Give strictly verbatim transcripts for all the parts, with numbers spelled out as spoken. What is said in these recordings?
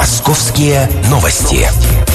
Московские новости.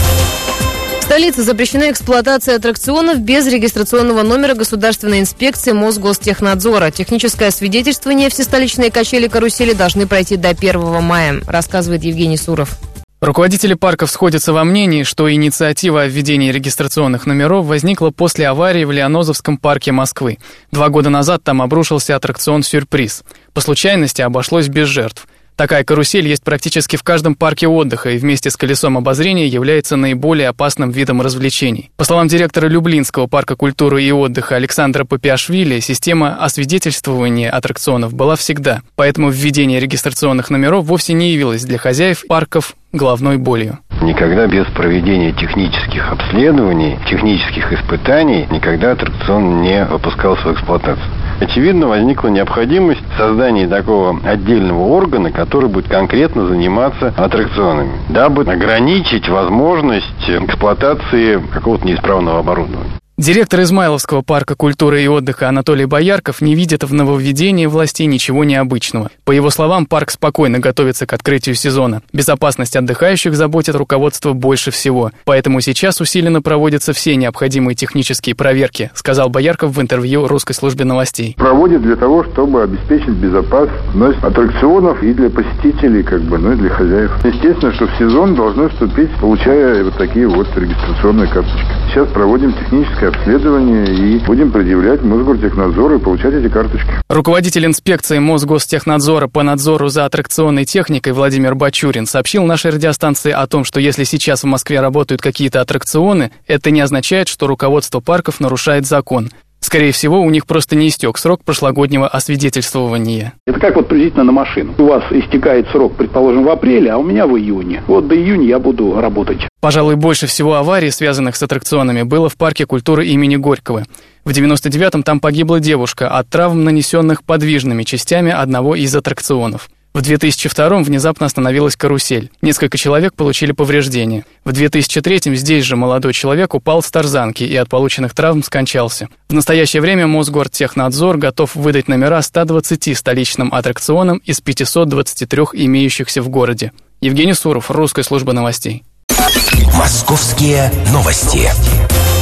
В столице запрещена эксплуатация аттракционов без регистрационного номера Государственной инспекции Мосгостехнадзора. Техническое освидетельствование всестоличные качели-карусели должны пройти до первого мая, рассказывает Евгений Суров. Руководители парков сходятся во мнении, что инициатива о введении регистрационных номеров возникла после аварии в Лианозовском парке Москвы. Два года назад там обрушился аттракцион «Сюрприз». По случайности обошлось без жертв. Такая карусель есть практически в каждом парке отдыха и вместе с колесом обозрения является наиболее опасным видом развлечений. По словам директора Люблинского парка культуры и отдыха Александра Папиашвили, система освидетельствования аттракционов была всегда, поэтому введение регистрационных номеров вовсе не явилось для хозяев парков головной болью. Никогда без проведения технических обследований, технических испытаний, никогда аттракцион не выпускался в эксплуатацию. Очевидно, возникла необходимость в создании такого отдельного органа, который будет конкретно заниматься аттракционами, дабы ограничить возможность эксплуатации какого-то неисправного оборудования. Директор Измайловского парка культуры и отдыха Анатолий Боярков не видит в нововведении властей ничего необычного. По его словам, парк спокойно готовится к открытию сезона. Безопасность отдыхающих заботит руководство больше всего. Поэтому сейчас усиленно проводятся все необходимые технические проверки, сказал Боярков в интервью Русской службе новостей. Проводят для того, чтобы обеспечить безопасность аттракционов и для посетителей, как бы, ну и для хозяев. Естественно, что в сезон должны вступить, получая вот такие вот регистрационные карточки. Сейчас проводим техническое обследование и будем предъявлять Мосгортехнадзору и получать эти карточки. Руководитель инспекции Мосгостехнадзора по надзору за аттракционной техникой Владимир Бачурин сообщил нашей радиостанции о том, что если сейчас в Москве работают какие-то аттракционы, это не означает, что руководство парков нарушает закон. Скорее всего, у них просто не истек срок прошлогоднего освидетельствования. Это как вот приблизительно на машину. У вас истекает срок, предположим, в апреле, а у меня в июне. Вот до июня я буду работать. Пожалуй, больше всего аварий, связанных с аттракционами, было в парке культуры имени Горького. В девяносто девятом там погибла девушка от травм, нанесенных подвижными частями одного из аттракционов. В две тысячи втором внезапно остановилась карусель. Несколько человек получили повреждения. В две тысячи третьем здесь же молодой человек упал с тарзанки и от полученных травм скончался. В настоящее время Мосгортехнадзор готов выдать номера ста двадцати столичным аттракционам из пятисот двадцати трёх имеющихся в городе. Евгений Суров, Русская служба новостей. Московские новости.